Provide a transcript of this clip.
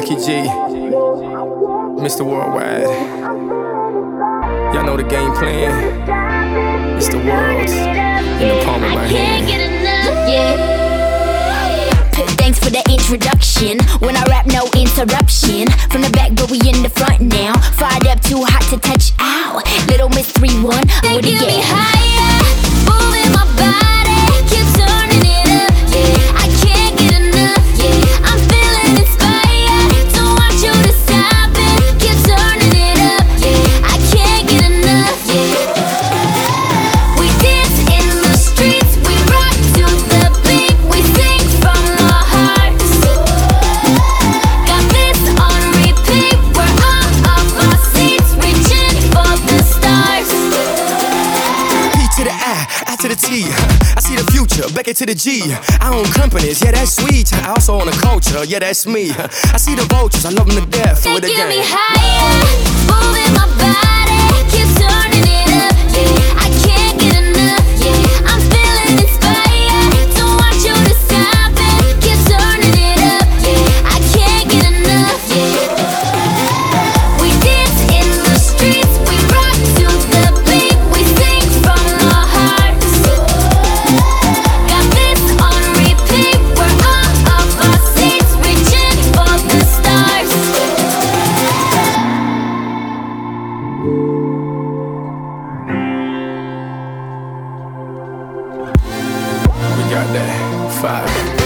Lucky G, Mr. Worldwide. Y'all know the game plan. It's the world in the palm of my hand. Can't get enough, yeah. Thanks for the introduction. When I rap, no interruption. From the back, but we in the front now. Fired up, too hot to touch out. Little Miss 3-1, what do you get? Higher, moving my body, keep turning it up, yeah. I can't get enough, yeah. I'm feeling inspired, don't want you to stop it. Keep turning it up, yeah. I can't get enough, yeah. We dance in the streets, we rock to the beat, we sing from our hearts. Got this on repeat, we're all off our seats, reaching for the stars. P to the I to the T. I see the future, back into the G. I own companies, yeah, that's sweet. I also own a culture, yeah, that's me. I see the vultures, I love them to death. They With the get me game. higher, moving my body, keep turning it up, yeah. I can't get enough, yeah. I'm feeling inspired, don't want you to stop it. Keep turning it up, yeah. I can't get enough, yeah. We dance in the streets, we rock to the beat, we sing from our hearts. Got this on repeat, we're all off our seats, reaching for the stars. We got that fire.